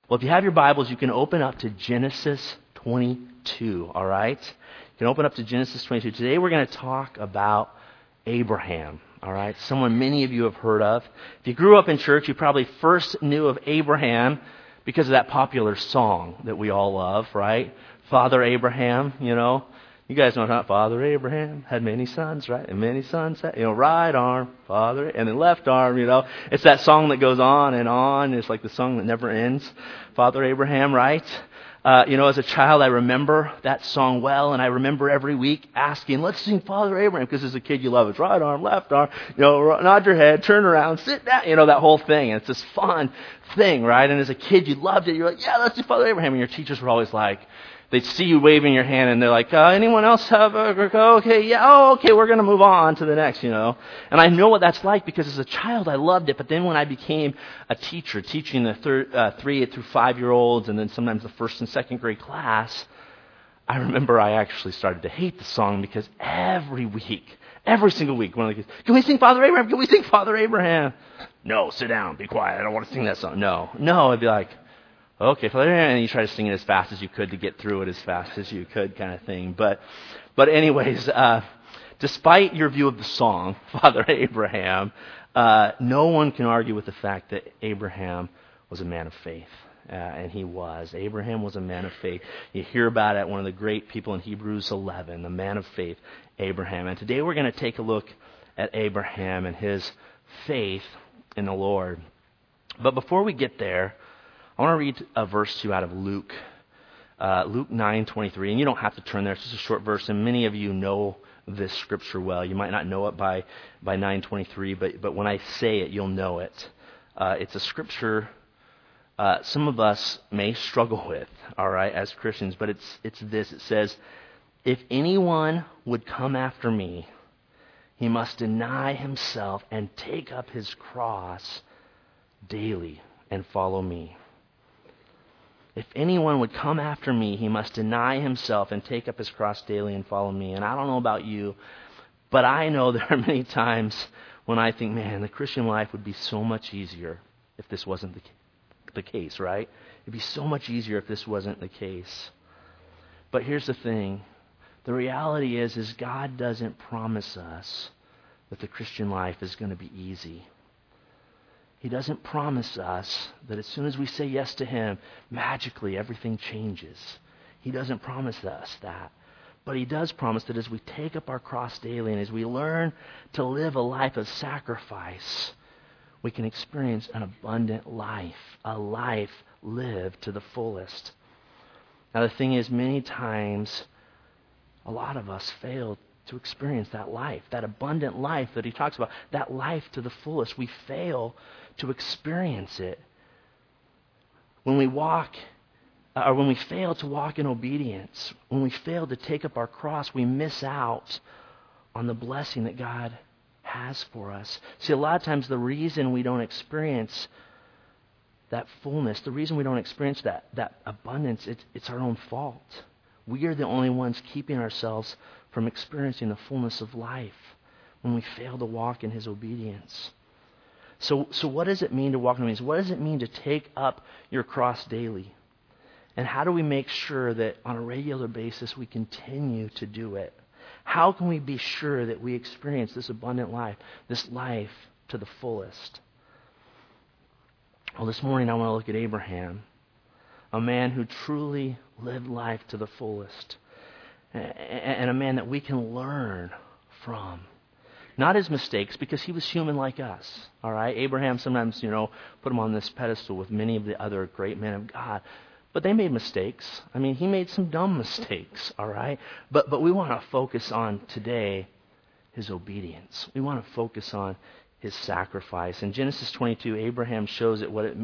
Well, if you have your Bibles, you can open up to Genesis 22, all right? You can open up to Genesis 22. Today we're going to talk about Abraham, all right? Someone many of you have heard of. If you grew up in church, you probably first knew of Abraham because of that popular song that we all love, right? Father Abraham, you know. You guys know what I'm talking about. Father Abraham had many sons, right? And many sons had, right arm, Father, and then left arm, It's that song that goes on and on. It's like the song that never ends. Father Abraham, right? As a child, I remember that song well, and I remember every week asking, let's sing Father Abraham, because as a kid you love it. Right arm, left arm, nod your head, turn around, sit down, that whole thing. And it's this fun thing, right? And as a kid you loved it. You're like, yeah, let's do Father Abraham. And your teachers were always like, they'd see you waving your hand, and they're like, anyone else have okay, yeah, okay, we're going to move on to the next, And I know what that's like because as a child, I loved it. But then when I became a teacher, teaching the 3 through 5-year-olds, and then sometimes the first and second grade class, I remember I actually started to hate the song because every single week, one of the kids, can we sing Father Abraham? Can we sing Father Abraham? No, sit down, be quiet, I don't want to sing that song. No, I'd be like, okay, and you try to sing it as fast as you could to get through it as fast as you could, kind of thing. But anyways, despite your view of the song, Father Abraham, no one can argue with the fact that Abraham was a man of faith. And he was. Abraham was a man of faith. You hear about it, one of the great people in Hebrews 11, the man of faith, Abraham. And today we're going to take a look at Abraham and his faith in the Lord. But before we get there, I want to read a verse to you out of Luke 9:23, and you don't have to turn there. It's just a short verse, and many of you know this scripture well. You might not know it by 9:23, but when I say it, you'll know it. It's a scripture some of us may struggle with, all right, as Christians, but it's this. It says, if anyone would come after me, he must deny himself and take up his cross daily and follow me. If anyone would come after me, he must deny himself and take up his cross daily and follow me. And I don't know about you, but I know there are many times when I think, man, the Christian life would be so much easier if this wasn't the case, right? It'd be so much easier if this wasn't the case. But here's the thing. The reality is God doesn't promise us that the Christian life is going to be easy. He doesn't promise us that as soon as we say yes to Him, magically everything changes. He doesn't promise us that. But He does promise that as we take up our cross daily and as we learn to live a life of sacrifice, we can experience an abundant life, a life lived to the fullest. Now the thing is, many times, a lot of us fail to experience that life, that abundant life that He talks about, that life to the fullest. We fail to experience it when we when we fail to walk in obedience, when we fail to take up our cross, we miss out on the blessing that God has for us. See, a lot of times the reason we don't experience that fullness, the reason we don't experience that abundance, it's our own fault. We are the only ones keeping ourselves from experiencing the fullness of life when we fail to walk in His obedience. So what does it mean to walk in obedience? What does it mean to take up your cross daily? And how do we make sure that on a regular basis we continue to do it? How can we be sure that we experience this abundant life, this life to the fullest? Well, this morning I want to look at Abraham, a man who truly lived life to the fullest, and a man that we can learn from. Not his mistakes, because he was human like us, all right? Abraham sometimes, put him on this pedestal with many of the other great men of God. But they made mistakes. I mean, he made some dumb mistakes, all right? But we want to focus on today his obedience. We want to focus on his sacrifice. In Genesis 22, Abraham shows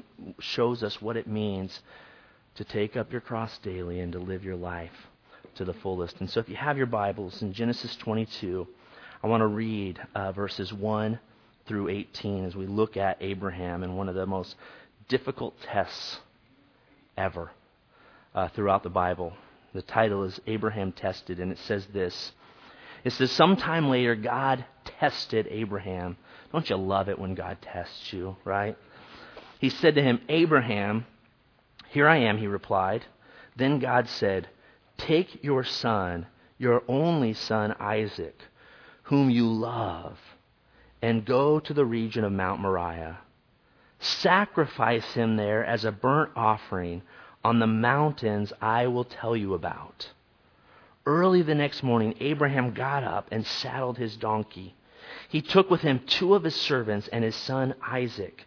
us what it means to take up your cross daily and to live your life to the fullest. And so if you have your Bibles in Genesis 22, I want to read verses 1 through 18 as we look at Abraham and one of the most difficult tests ever throughout the Bible. The title is Abraham Tested, and it says this. It says, sometime later, God tested Abraham. Don't you love it when God tests you, right? He said to him, Abraham, "Here I am," he replied. Then God said, "Take your son, your only son Isaac, whom you love, and go to the region of Mount Moriah. Sacrifice him there as a burnt offering on the mountains I will tell you about." Early the next morning, Abraham got up and saddled his donkey. He took with him 2 of his servants and his son Isaac.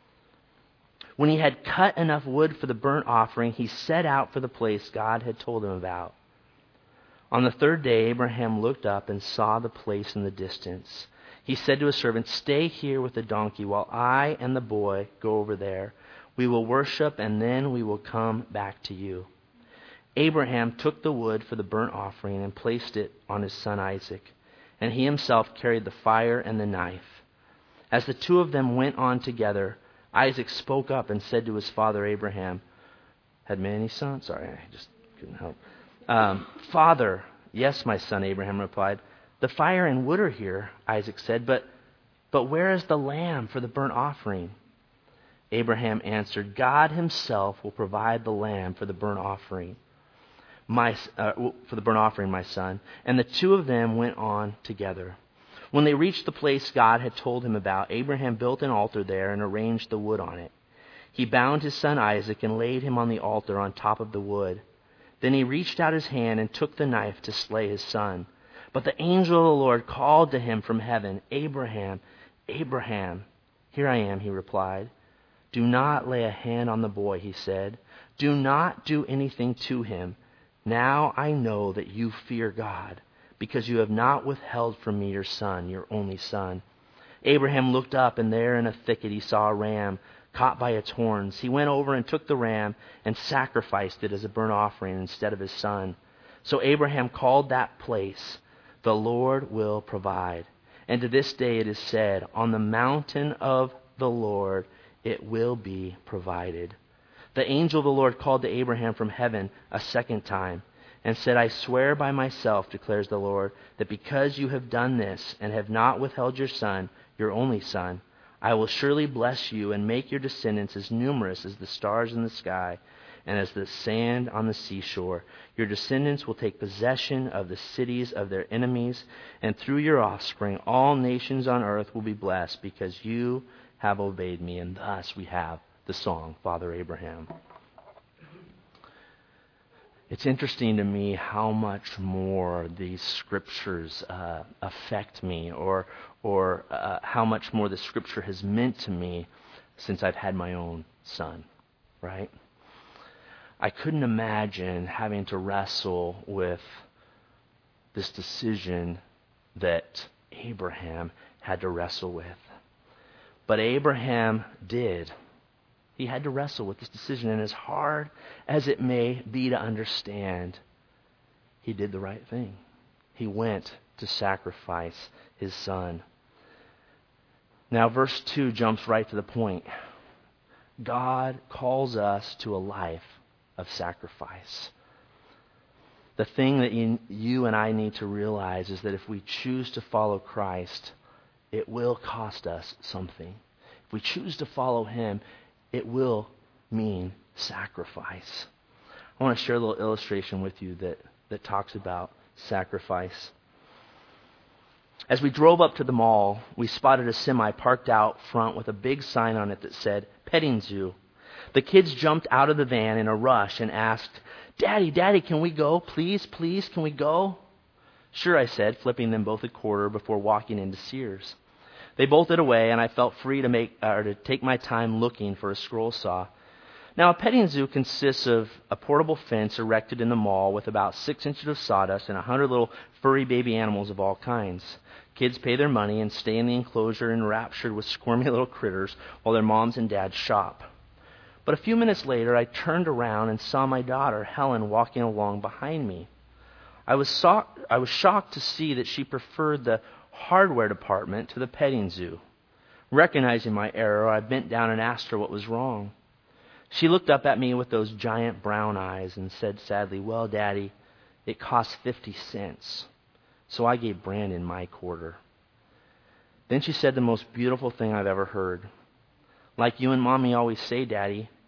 When he had cut enough wood for the burnt offering, he set out for the place God had told him about. On the 3rd day, Abraham looked up and saw the place in the distance. He said to his servant, "Stay here with the donkey while I and the boy go over there. We will worship, and then we will come back to you." Abraham took the wood for the burnt offering and placed it on his son Isaac, and he himself carried the fire and the knife. As the 2 of them went on together, Isaac spoke up and said to his father Abraham, "Had many sons?" Sorry, I just couldn't help. "Father." "Yes, my son," Abraham replied. "The fire and wood are here," Isaac said, but where is the lamb for the burnt offering?" Abraham answered, "God himself will provide the lamb for the burnt offering, my son." And the 2 of them went on together. When they reached the place God had told him about, Abraham built an altar there and arranged the wood on it. He bound his son Isaac and laid him on the altar on top of the wood. Then he reached out his hand and took the knife to slay his son. But the angel of the Lord called to him from heaven, "Abraham, Abraham." "Here I am," he replied. "Do not lay a hand on the boy," he said. "Do not do anything to him. Now I know that you fear God, because you have not withheld from me your son, your only son." Abraham looked up, and there in a thicket he saw a ram caught by its horns. He went over and took the ram and sacrificed it as a burnt offering instead of his son. So Abraham called that place, "The Lord will provide." And to this day it is said, "On the mountain of the Lord it will be provided." The angel of the Lord called to Abraham from heaven a second time and said, "I swear by myself, declares the Lord, that because you have done this and have not withheld your son, your only son, I will surely bless you and make your descendants as numerous as the stars in the sky and as the sand on the seashore. Your descendants will take possession of the cities of their enemies, and through your offspring all nations on earth will be blessed because you have obeyed me." And thus we have the song, Father Abraham. It's interesting to me how much more these scriptures affect me, or how much more the scripture has meant to me since I've had my own son, right? I couldn't imagine having to wrestle with this decision that Abraham had to wrestle with. But Abraham did. He had to wrestle with this decision, and as hard as it may be to understand, he did the right thing. He went to sacrifice his son. Now, verse 2 jumps right to the point. God calls us to a life of sacrifice. The thing that you and I need to realize is that if we choose to follow Christ, it will cost us something. If we choose to follow him, it will mean sacrifice. I want to share a little illustration with you that talks about sacrifice. As we drove up to the mall, we spotted a semi parked out front with a big sign on it that said, "Petting Zoo." The kids jumped out of the van in a rush and asked, Daddy, can we go? Please, can we go?" "Sure," I said, flipping them both a quarter before walking into Sears. They bolted away, and I felt free to take my time looking for a scroll saw. Now, a petting zoo consists of a portable fence erected in the mall with about 6 inches of sawdust and 100 little furry baby animals of all kinds. Kids pay their money and stay in the enclosure enraptured with squirmy little critters while their moms and dads shop. But a few minutes later, I turned around and saw my daughter, Helen, walking along behind me. I was shocked to see that she preferred the hardware department to the petting zoo. Recognizing my error, I bent down and asked her what was wrong. She looked up at me with those giant brown eyes and said sadly, "Well, Daddy, it cost 50 cents. So I gave Brandon my quarter." Then she said the most beautiful thing I've ever heard. "Like you and Mommy always say, Daddy,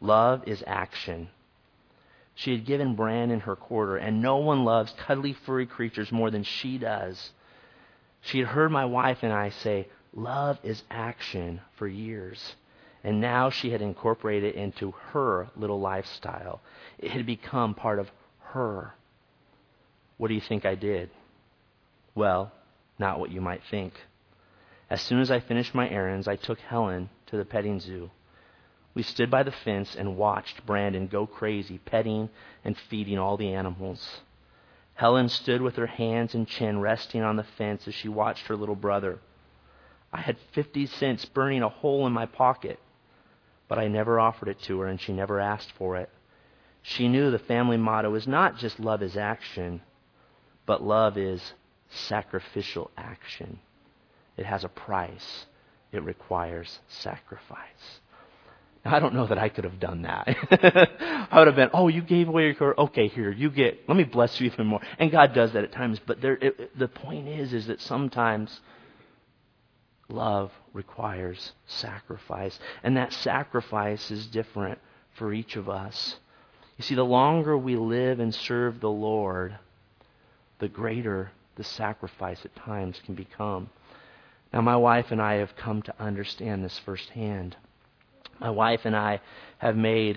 Love is action. She had given Brandon her quarter, and no one loves cuddly, furry creatures more than she does. She had heard my wife and I say, love is action, for years. And now she had incorporated it into her little lifestyle. It had become part of her. What do you think I did? Well, not what you might think. As soon as I finished my errands, I took Helen to the petting zoo. We stood by the fence and watched Brandon go crazy, petting and feeding all the animals. Helen stood with her hands and chin resting on the fence as she watched her little brother. I had 50 cents burning a hole in my pocket, but I never offered it to her, and she never asked for it. She knew the family motto is not just love is action, but love is sacrificial action. It has a price. It requires sacrifice. Now, I don't know that I could have done that. I would have been, oh, you gave away your car. Okay, here, let me bless you even more. And God does that at times. But the point is that sometimes love requires sacrifice. And that sacrifice is different for each of us. You see, the longer we live and serve the Lord, the greater the sacrifice at times can become. Now, my wife and I have come to understand this firsthand. My wife and I have made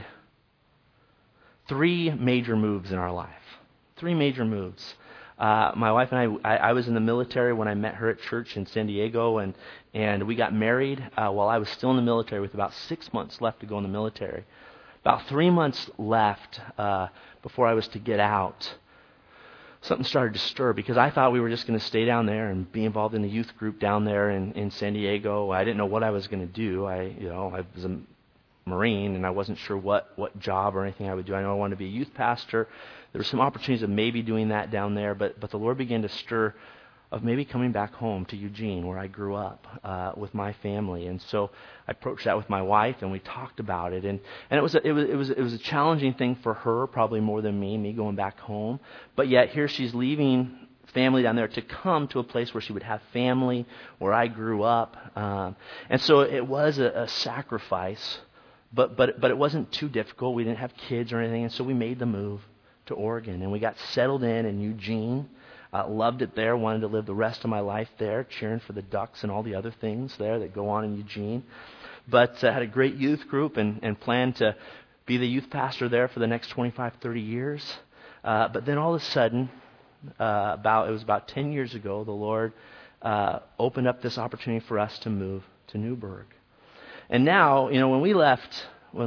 3 major moves in our life. 3 major moves. My wife and I was in the military when I met her at church in San Diego, and we got married while I was still in the military with about 6 months left to go in the military. About 3 months left before I was to get out, something started to stir because I thought we were just going to stay down there and be involved in the youth group down there in San Diego. I didn't know what I was going to do. I was a Marine, and I wasn't sure what job or anything I would do. I know I wanted to be a youth pastor. There were some opportunities of maybe doing that down there, but the Lord began to stir of maybe coming back home to Eugene, where I grew up with my family. And so I approached that with my wife, and we talked about it. And it was a challenging thing for her, probably more than me going back home. But yet here she's leaving family down there to come to a place where she would have family, where I grew up. And so it was a sacrifice. But it wasn't too difficult. We didn't have kids or anything, and so we made the move to Oregon, and we got settled in Eugene. Loved it there. Wanted to live the rest of my life there, cheering for the Ducks and all the other things there that go on in Eugene. But had a great youth group and planned to be the youth pastor there for the next 25, 30 years. But then all of a sudden, it was about 10 years ago, the Lord opened up this opportunity for us to move to Newburgh. And now, when we left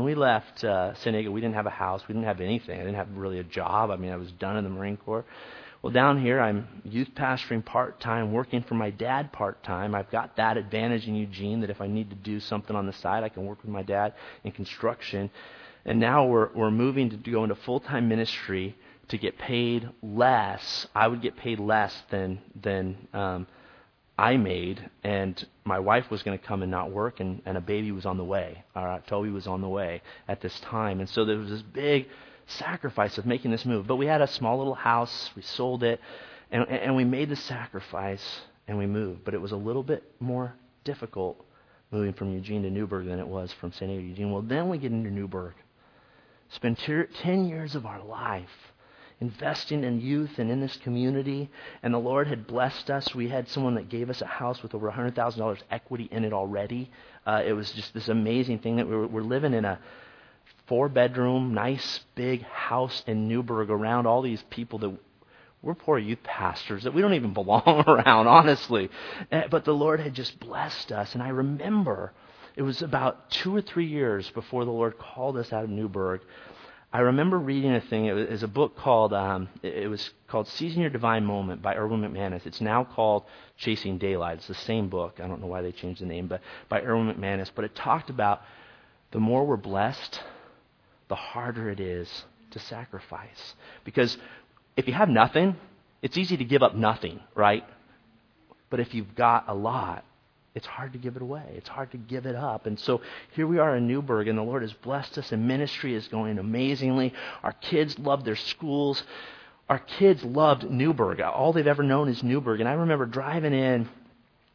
San Diego, we didn't have a house. We didn't have anything. I didn't have really a job. I was done in the Marine Corps. Well, down here, I'm youth pastoring part-time, working for my dad part-time. I've got that advantage in Eugene that if I need to do something on the side, I can work with my dad in construction. And now we're moving to go into full-time ministry to get paid less. I would get paid less than I made, and my wife was going to come and not work, and a baby was on the way. Toby was on the way at this time. And so there was this big sacrifice of making this move. But we had a small little house. We sold it, and we made the sacrifice, and we moved. But it was a little bit more difficult moving from Eugene to Newburgh than it was from San Diego to Eugene. Well, then we get into Newburgh. Spend 10 years of our life investing in youth and in this community, and the Lord had blessed us. We had someone that gave us a house with over $100,000 equity in it already. It was just this amazing thing that we're living in a 4-bedroom, nice big house in Newburgh around all these people that we're poor youth pastors that we don't even belong around, honestly. But the Lord had just blessed us, and I remember it was about 2 or 3 years before the Lord called us out of Newburgh. I remember reading a thing. It was a book called Seizing Your Divine Moment by Erwin McManus. It's now called Chasing Daylight. It's the same book. I don't know why they changed the name, but by Erwin McManus. But it talked about the more we're blessed, the harder it is to sacrifice. Because if you have nothing, it's easy to give up nothing, right? But if you've got a lot, it's hard to give it away. It's hard to give it up. And so here we are in Newburgh, and the Lord has blessed us, and ministry is going amazingly. Our kids love their schools. Our kids loved Newburgh. All they've ever known is Newburgh. And I remember driving in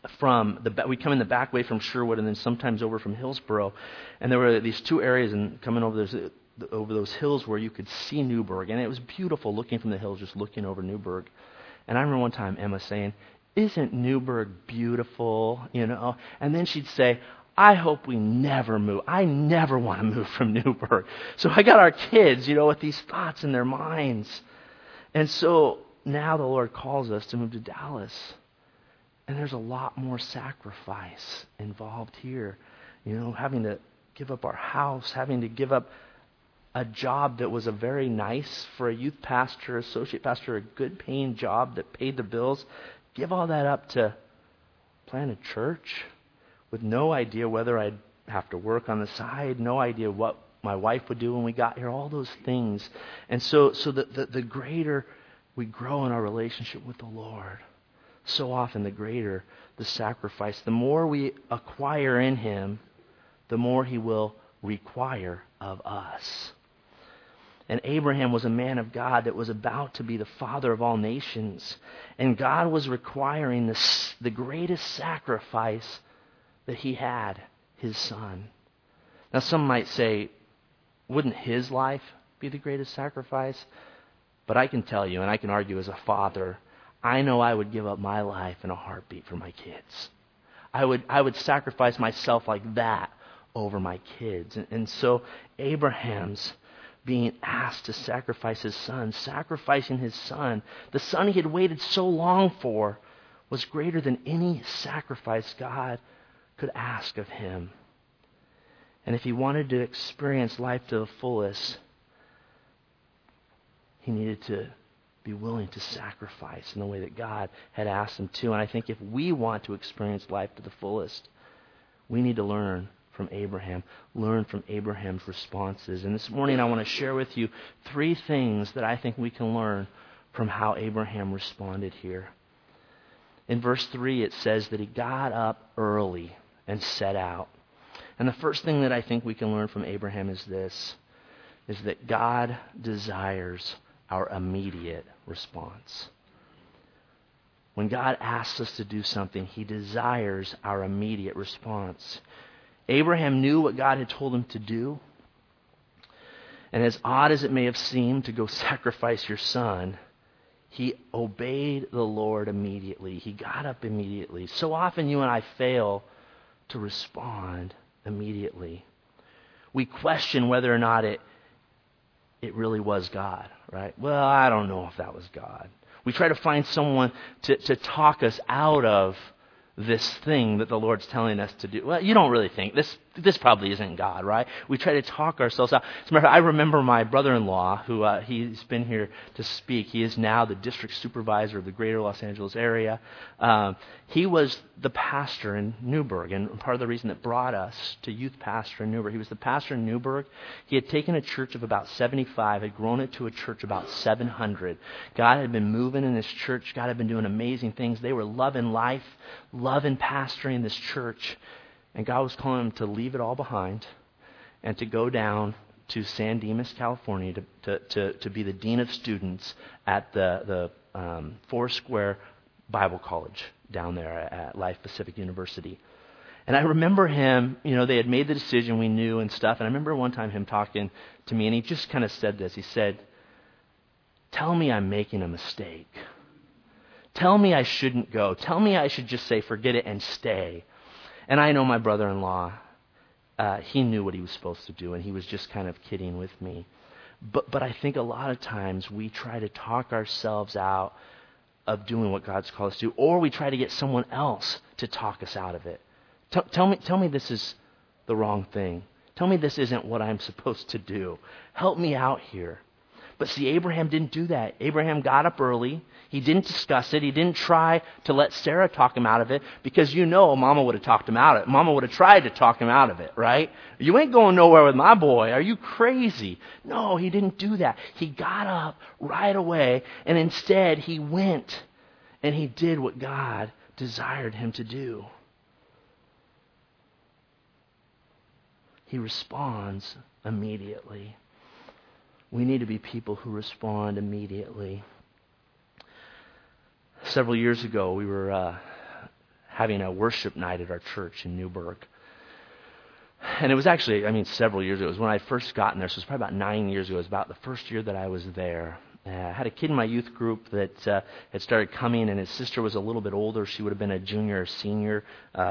we come in the back way from Sherwood, and then sometimes over from Hillsboro, and there were these two areas and coming over those hills where you could see Newburgh, and it was beautiful looking from the hills, just looking over Newburgh. And I remember one time Emma saying, "Isn't Newburgh beautiful?" And then she'd say, "I hope we never move. I never want to move from Newburgh." So I got our kids, with these thoughts in their minds. And so now the Lord calls us to move to Dallas. And there's a lot more sacrifice involved here. Having to give up our house, having to give up a job that was a very nice, for a youth pastor, associate pastor, a good paying job that paid the bills. Give all that up to plant a church with no idea whether I'd have to work on the side, no idea what my wife would do when we got here, all those things. And so the greater we grow in our relationship with the Lord, so often the greater the sacrifice. The more we acquire in Him, the more He will require of us. And Abraham was a man of God that was about to be the father of all nations. And God was requiring the greatest sacrifice that He had, His son. Now some might say, wouldn't His life be the greatest sacrifice? But I can tell you, and I can argue as a father, I know I would give up my life in a heartbeat for my kids. I would sacrifice myself like that over my kids. And so Abraham's being asked to sacrifice his son, sacrificing his son, the son he had waited so long for, was greater than any sacrifice God could ask of him. And if he wanted to experience life to the fullest, he needed to be willing to sacrifice in the way that God had asked him to. And I think if we want to experience life to the fullest, we need to learn from Abraham, learn from Abraham's responses. And this morning I want to share with you 3 things that I think we can learn from how Abraham responded here. In verse 3 it says that he got up early and set out. And the first thing that I think we can learn from Abraham is this, is that God desires our immediate response. When God asks us to do something, He desires our immediate response. Abraham knew what God had told him to do. And as odd as it may have seemed to go sacrifice your son, he obeyed the Lord immediately. He got up immediately. So often you and I fail to respond immediately. We question whether or not it really was God, right? Well, I don't know if that was God. We try to find someone to talk us out of this thing that the Lord's telling us to do. Well, you don't really think this probably isn't God, right? We try to talk ourselves out. As a matter of fact, I remember my brother-in-law, who he's been here to speak. He is now the district supervisor of the greater Los Angeles area. He was the pastor in Newburgh, and part of the reason that brought us to youth pastor in Newburgh. He was the pastor in Newburgh. He had taken a church of about 75, had grown it to a church of about 700. God had been moving in this church. God had been doing amazing things. They were loving life, loving pastoring this church. And God was calling him to leave it all behind and to go down to San Dimas, California, to be the dean of students at the Foursquare Bible College down there at Life Pacific University. And I remember him, they had made the decision, we knew and stuff. And I remember one time him talking to me, and he just kind of said this. He said, "Tell me I'm making a mistake. Tell me I shouldn't go. Tell me I should just say forget it and stay." And I know my brother-in-law, he knew what he was supposed to do, and he was just kind of kidding with me. But I think a lot of times we try to talk ourselves out of doing what God's called us to do, or we try to get someone else to talk us out of it. Tell me this is the wrong thing. Tell me this isn't what I'm supposed to do. Help me out here. But see, Abraham didn't do that. Abraham got up early. He didn't discuss it. He didn't try to let Sarah talk him out of it, because Mama would have talked him out of it. Mama would have tried to talk him out of it, right? "You ain't going nowhere with my boy. Are you crazy?" No, he didn't do that. He got up right away, and instead he went and he did what God desired him to do. He responds immediately. We need to be people who respond immediately. Several years ago, we were having a worship night at our church in Newburgh. And it was actually, several years ago. It was when I first gotten there, so it was probably about 9 years ago. It was about the first year that I was there. I had a kid in my youth group that had started coming, and his sister was a little bit older. She would have been a junior or senior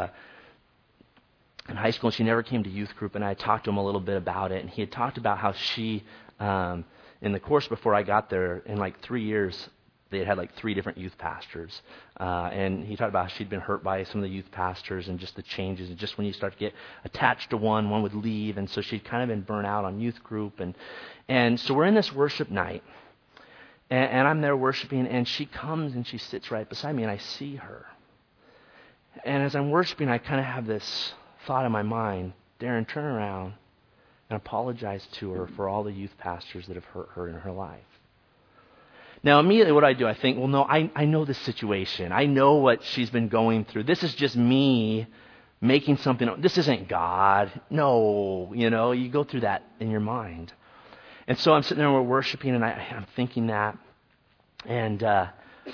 in high school, and she never came to youth group, and I talked to him a little bit about it, and he had talked about how she, in the course before I got there, in like 3 years, they had like 3 different youth pastors, and he talked about how she'd been hurt by some of the youth pastors and just the changes, and just when you start to get attached to one would leave, and so she'd kind of been burnt out on youth group, and so we're in this worship night, and I'm there worshiping, and she comes and she sits right beside me, and I see her, and as I'm worshiping, I kind of have this thought in my mind, Darren, turn around and apologize to her for all the youth pastors that have hurt her in her life. Now, immediately what I do, I think, well, no, I know this situation. I know what she's been going through. This is just me making something. This isn't God. No, you go through that in your mind. And so I'm sitting there and we're worshiping, and I'm thinking that. And I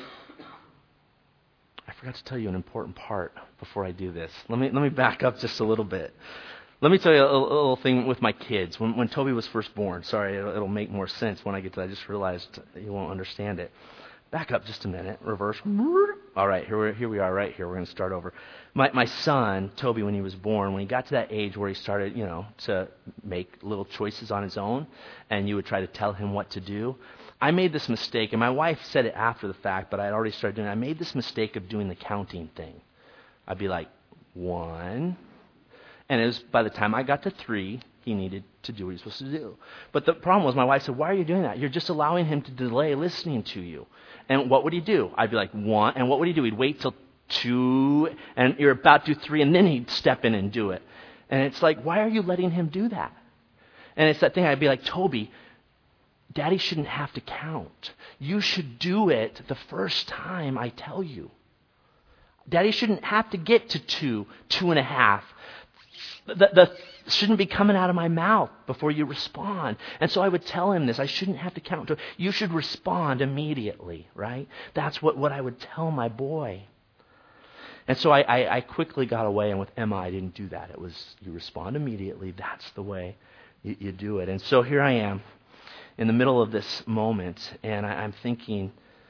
forgot to tell you an important part before I do this. Let me back up just a little bit. Let me tell you a little thing with my kids. When Toby was first born, sorry, it'll make more sense when I get to that. I just realized you won't understand it. Back up just a minute. Reverse. All right, here we are right here. We're going to start over. My son, Toby, when he was born, when he got to that age where he started, to make little choices on his own, and you would try to tell him what to do, I made this mistake, and my wife said it after the fact, but I had already started doing it. I made this mistake of doing the counting thing. I'd be like, 1... And it was by the time I got to 3, he needed to do what he was supposed to do. But the problem was my wife said, why are you doing that? You're just allowing him to delay listening to you. And what would he do? I'd be like, 1. And what would he do? He'd wait till 2, and you're about to do 3, and then he'd step in and do it. And it's like, why are you letting him do that? And it's that thing, I'd be like, Toby, Daddy shouldn't have to count. You should do it the first time I tell you. Daddy shouldn't have to get to 2, 2.5. The shouldn't be coming out of my mouth before you respond. And so I would tell him this. I shouldn't have to count. You should respond immediately, right? That's what I would tell my boy. And so I quickly got away, and with Emma, I didn't do that. It was, you respond immediately. That's the way you do it. And so here I am in the middle of this moment, and I'm thinking,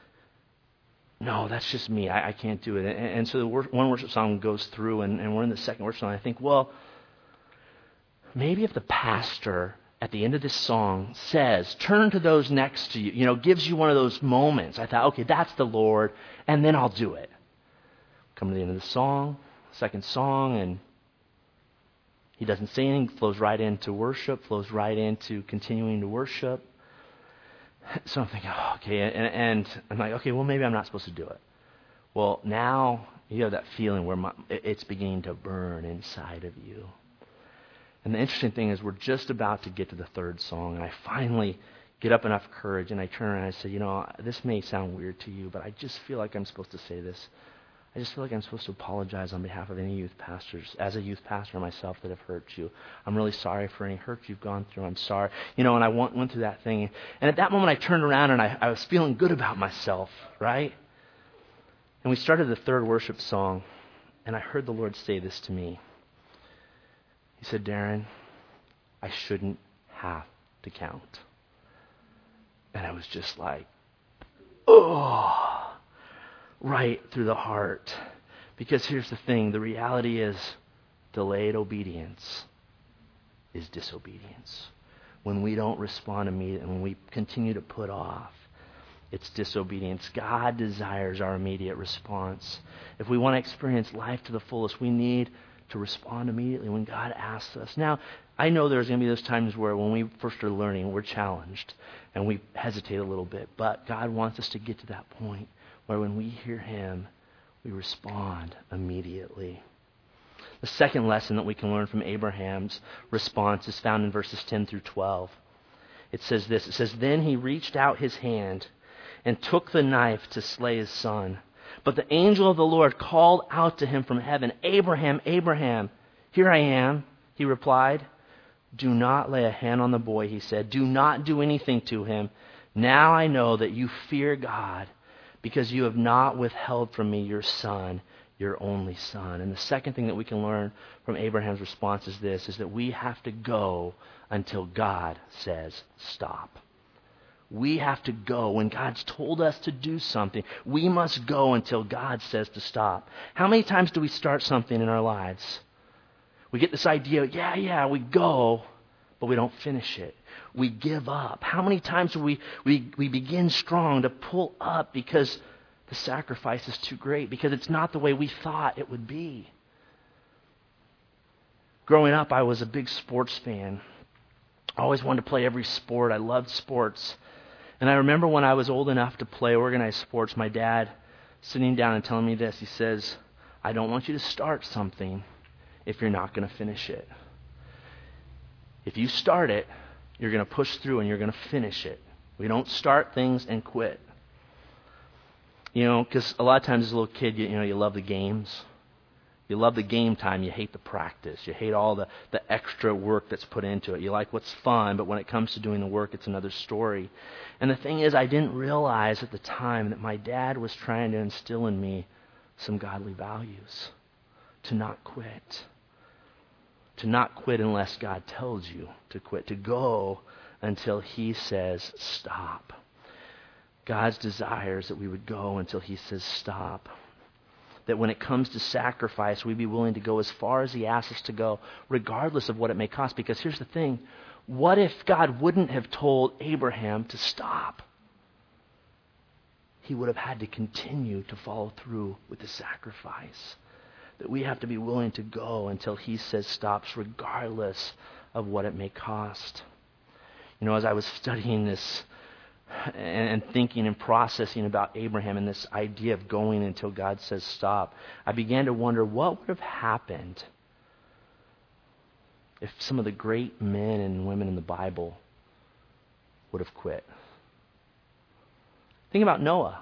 no, that's just me. I can't do it. And so one worship song goes through, and we're in the second worship song. I think, well, maybe if the pastor at the end of this song says, turn to those next to you, gives you one of those moments. I thought, okay, that's the Lord, and then I'll do it. Come to the end of the song, second song, and he doesn't say anything, flows right into worship, flows right into continuing to worship. So I'm thinking, okay, and I'm like, okay, well, maybe I'm not supposed to do it. Well, now you have that feeling where it's beginning to burn inside of you. And the interesting thing is we're just about to get to the third song, and I finally get up enough courage, and I turn around and I say, this may sound weird to you, but I just feel like I'm supposed to say this. I just feel like I'm supposed to apologize on behalf of any youth pastors, as a youth pastor myself, that have hurt you. I'm really sorry for any hurt you've gone through. I'm sorry. And I went through that thing. And at that moment, I turned around, and I was feeling good about myself, right? And we started the third worship song, and I heard the Lord say this to me. He said, Darren, I shouldn't have to count. And I was just like, oh, right through the heart. Because here's the thing, the reality is delayed obedience is disobedience. When we don't respond immediately, when we continue to put off, it's disobedience. God desires our immediate response. If we want to experience life to the fullest, we need to respond immediately when God asks us. Now, I know there's going to be those times where when we first are learning, we're challenged and we hesitate a little bit. But God wants us to get to that point where when we hear Him, we respond immediately. The second lesson that we can learn from Abraham's response is found in verses 10 through 12. It says this. It says, then he reached out his hand and took the knife to slay his son. But the angel of the Lord called out to him from heaven, Abraham, Abraham. Here I am, he replied. Do not lay a hand on the boy, he said. Do not do anything to him. Now I know that you fear God, because you have not withheld from me your son, your only son. And the second thing that we can learn from Abraham's response is this, is that we have to go until God says stop. We have to go. When God's told us to do something, we must go until God says to stop. How many times do we start something in our lives? We get this idea, we go, but we don't finish it. We give up. How many times do we begin strong to pull up because the sacrifice is too great, because it's not the way we thought it would be? Growing up, I was a big sports fan. I always wanted to play every sport. I loved sports. And I remember when I was old enough to play organized sports, my dad sitting down and telling me this. He says, I don't want you to start something if you're not going to finish it. If you start it, you're going to push through and you're going to finish it. We don't start things and quit. Because a lot of times as a little kid, you love the games. You love the game time. You hate the practice. You hate all the extra work that's put into it. You like what's fun, but when it comes to doing the work, it's another story. And the thing is, I didn't realize at the time that my dad was trying to instill in me some godly values. To not quit. To not quit unless God tells you to quit. To go until He says stop. God's desire is that we would go until He says stop. That when it comes to sacrifice, we'd be willing to go as far as He asks us to go, regardless of what it may cost. Because here's the thing. What if God wouldn't have told Abraham to stop? He would have had to continue to follow through with the sacrifice. That we have to be willing to go until He says stops, regardless of what it may cost. As I was studying this and thinking and processing about Abraham and this idea of going until God says stop, I began to wonder what would have happened if some of the great men and women in the Bible would have quit. Think about Noah.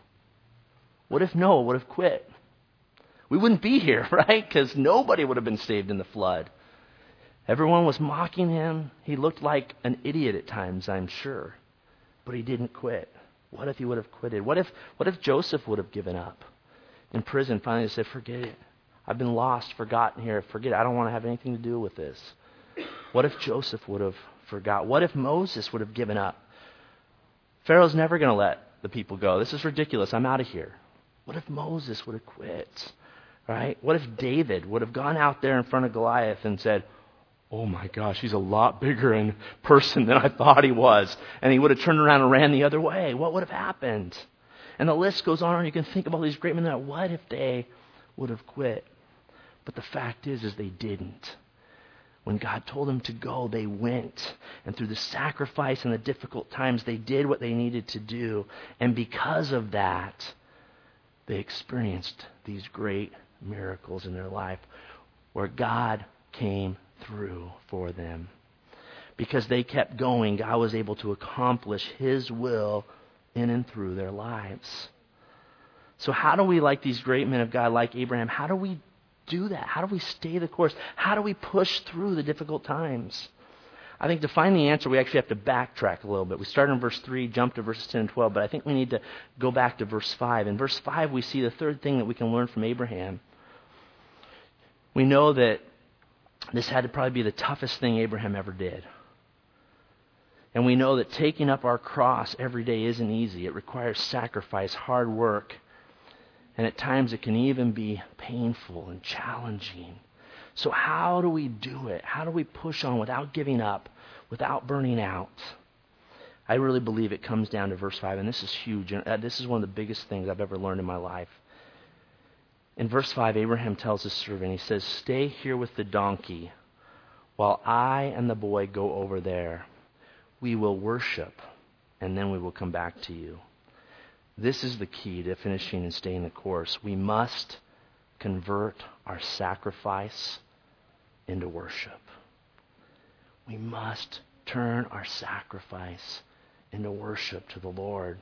What if Noah would have quit? We wouldn't be here, right? Because nobody would have been saved in the flood. Everyone was mocking him. He looked like an idiot at times, I'm sure. But he didn't quit. What if he would have quitted? What if Joseph would have given up in prison? Finally said, forget it. I've been lost, forgotten here. Forget it. I don't want to have anything to do with this. What if Joseph would have forgot? What if Moses would have given up? Pharaoh's never going to let the people go. This is ridiculous. I'm out of here. What if Moses would have quit? Right? What if David would have gone out there in front of Goliath and said, oh my gosh, he's a lot bigger in person than I thought he was. And he would have turned around and ran the other way. What would have happened? And the list goes on, and you can think of all these great men that, what if they would have quit? But the fact is they didn't. When God told them to go, they went. And through the sacrifice and the difficult times, they did what they needed to do. And because of that, they experienced these great miracles in their life where God came through for them. Because they kept going, God was able to accomplish His will in and through their lives. So how do we, like these great men of God, like Abraham, how do we do that? How do we stay the course? How do we push through the difficult times? I think to find the answer, we actually have to backtrack a little bit. We started in verse 3, jump to verses 10 and 12, but I think we need to go back to verse 5. In verse 5, we see the third thing that we can learn from Abraham. We know that this had to probably be the toughest thing Abraham ever did. And we know that taking up our cross every day isn't easy. It requires sacrifice, hard work, and at times it can even be painful and challenging. So how do we do it? How do we push on without giving up, without burning out? I really believe it comes down to verse 5, and this is huge. And this is one of the biggest things I've ever learned in my life. In verse 5, Abraham tells his servant, he says, stay here with the donkey while I and the boy go over there. We will worship, and then we will come back to you. This is the key to finishing and staying the course. We must convert our sacrifice into worship. We must turn our sacrifice into worship to the Lord.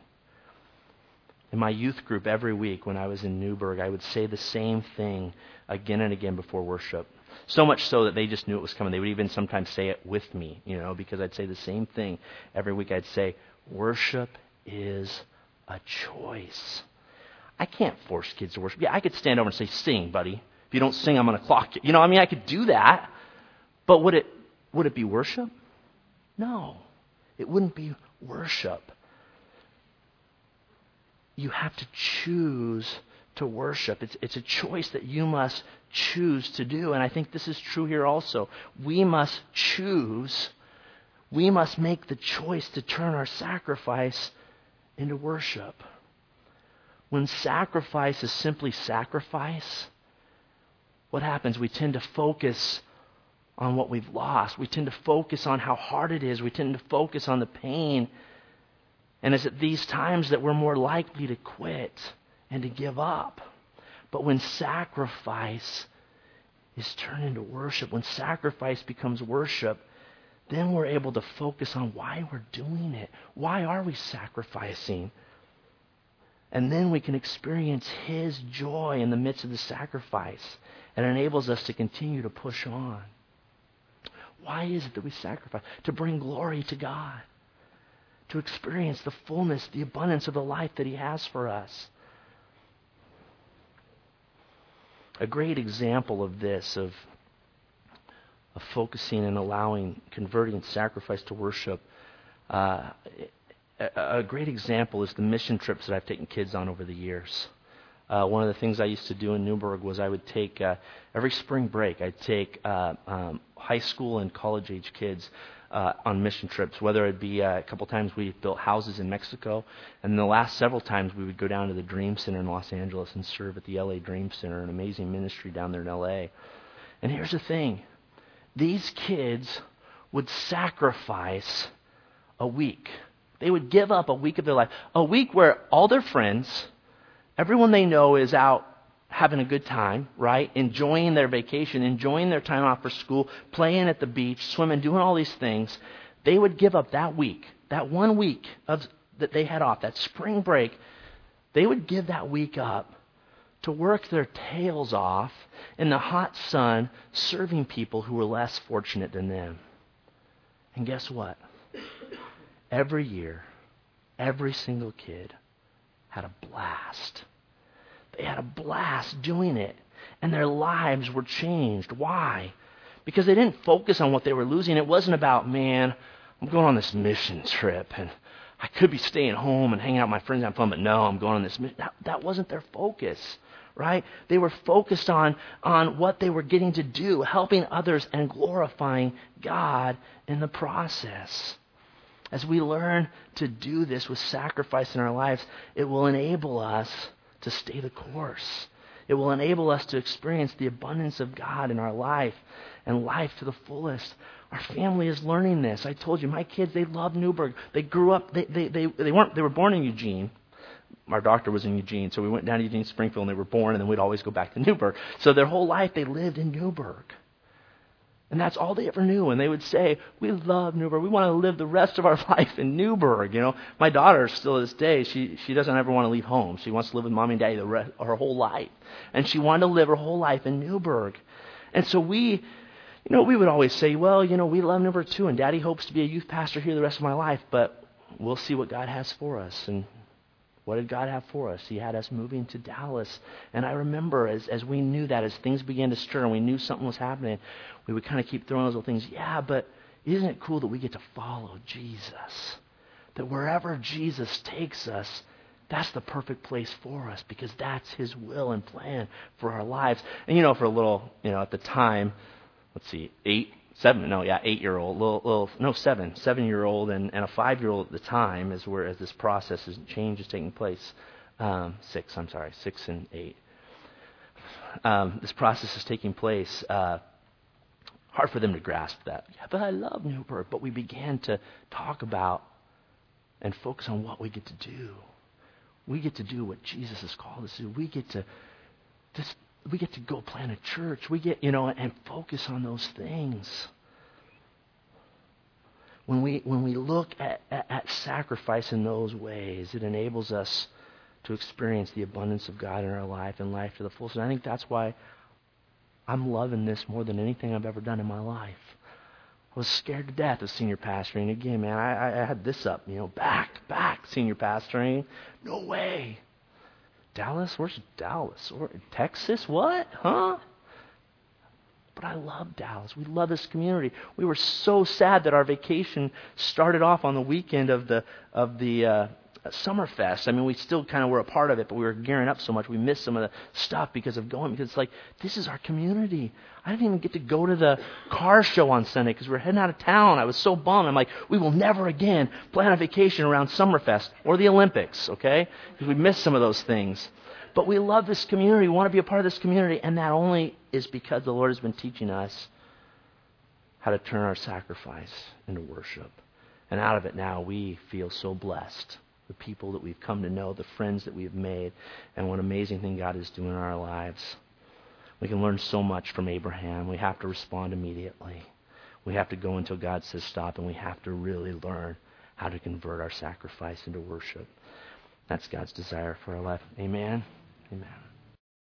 In my youth group every week when I was in Newburgh, I would say the same thing again and again before worship. So much so that they just knew it was coming. They would even sometimes say it with me, because I'd say the same thing every week. I'd say, worship is a choice. I can't force kids to worship. Yeah, I could stand over and say, sing, buddy. If you don't sing, I'm going to clock you. I could do that. But would it be worship? No, it wouldn't be worship. You have to choose to worship. It's a choice that you must choose to do. And I think this is true here also. We must choose. We must make the choice to turn our sacrifice into worship. When sacrifice is simply sacrifice, what happens? We tend to focus on what we've lost. We tend to focus on how hard it is. We tend to focus on the pain. And it's at these times that we're more likely to quit and to give up. But when sacrifice is turned into worship, when sacrifice becomes worship, then we're able to focus on why we're doing it. Why are we sacrificing? And then we can experience His joy in the midst of the sacrifice. It enables us to continue to push on. Why is it that we sacrifice? To bring glory to God. To experience the fullness, the abundance of the life that He has for us. A great example of this, of focusing and allowing, converting sacrifice to worship, a great example is the mission trips that I've taken kids on over the years. One of the things I used to do in Newburgh was I would take, every spring break, I'd take high school and college-age kids on mission trips, whether it be a couple times we built houses in Mexico, and the last several times we would go down to the Dream Center in Los Angeles and serve at the LA Dream Center, an amazing ministry down there in LA. And here's the thing. These kids would sacrifice a week. They would give up a week of their life. A week where all their friends, everyone they know is out having a good time, right? Enjoying their vacation, enjoying their time off for school, playing at the beach, swimming, doing all these things. They would give up that week, that 1 week that they had off, that spring break. They would give that week up to work their tails off in the hot sun, serving people who were less fortunate than them. And guess what? Every year, every single kid had a blast. They had a blast doing it. And their lives were changed. Why? Because they didn't focus on what they were losing. It wasn't about, man, I'm going on this mission trip and I could be staying home and hanging out with my friends and having fun, but no, I'm going on this mission. That wasn't their focus, right? They were focused on what they were getting to do, helping others and glorifying God in the process. As we learn to do this with sacrifice in our lives, it will enable us to stay the course. It will enable us to experience the abundance of God in our life and life to the fullest. Our family is learning this. I told you, my kids, they love Newburgh. They grew up, they were born in Eugene. Our doctor was in Eugene, so we went down to Eugene, Springfield, and they were born, and then we'd always go back to Newburgh. So their whole life they lived in Newburgh. And that's all they ever knew. And they would say, we love Newburgh. We want to live the rest of our life in Newburgh. My daughter, still to this day, she doesn't ever want to leave home. She wants to live with mommy and daddy her whole life. And she wanted to live her whole life in Newburgh. And so we would always say, well, we love Newburgh too, and Daddy hopes to be a youth pastor here the rest of my life, but we'll see what God has for us. And what did God have for us? He had us moving to Dallas. And I remember as we knew that, as things began to stir and we knew something was happening, we would kind of keep throwing those little things. Yeah, but isn't it cool that we get to follow Jesus? That wherever Jesus takes us, that's the perfect place for us because that's His will and plan for our lives. And for a little, at the time, let's see, 8-year-old, 7-year-old and a 5-year-old at the time as this process and change is taking place. 6 and 8. This process is taking place. Hard for them to grasp that. Yeah, but I love Newburgh. But we began to talk about and focus on what we get to do. We get to do what Jesus has called us to do. We get to go plant a church. We get, and focus on those things. When we look at sacrifice in those ways, it enables us to experience the abundance of God in our life and life to the fullest. And I think that's why I'm loving this more than anything I've ever done in my life. I was scared to death of senior pastoring. Again, man, I had this up, back senior pastoring. No way. Dallas? Where's Dallas? Texas? What? Huh? But I love Dallas. We love this community. We were so sad that our vacation started off on the weekend of the Summerfest. I mean, we still kind of were a part of it, but we were gearing up so much. We missed some of the stuff because of going. Because it's like, this is our community. I didn't even get to go to the car show on Sunday because we were heading out of town. I was so bummed. I'm like, we will never again plan a vacation around Summerfest or the Olympics, okay? Because we missed some of those things. But we love this community. We want to be a part of this community. And that only is because the Lord has been teaching us how to turn our sacrifice into worship. And out of it now, we feel so blessed. The people that we've come to know, the friends that we've made, and what amazing thing God is doing in our lives. We can learn so much from Abraham. We have to respond immediately. We have to go until God says stop, and we have to really learn how to convert our sacrifice into worship. That's God's desire for our life. Amen. Amen.